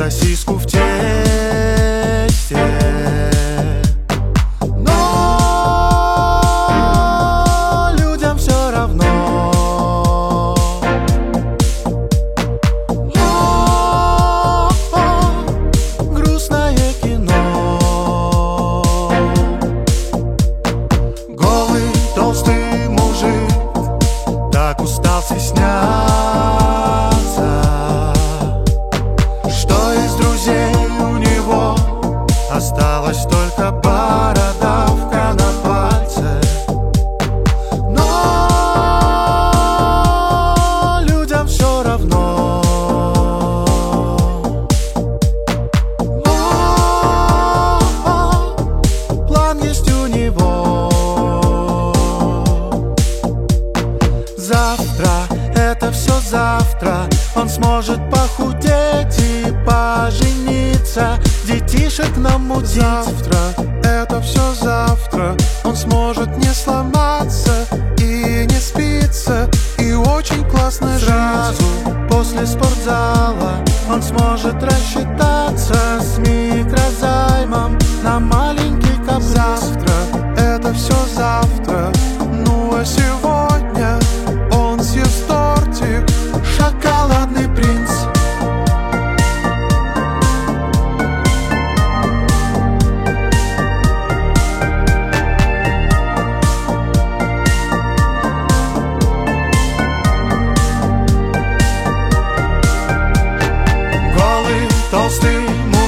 сосиску в тесте. Но людям все равно. Грустное кино. Голый толстый мужик так устал стесняться, что из друзей у него осталась только бородавка на пальце. Но людям все равно. План есть у него. Завтра, это все завтра, он сможет похудеть и пожениться, детишек намутить. Завтра, это все завтра, он сможет не сломаться и не спиться, и очень классно жить. Сразу после спортзала он сможет рассчитаться с микрозаймом на маленький каприз. Завтра, это все завтра, ну а сегодня он съест тортик «Шоколадный принц». Голый толстый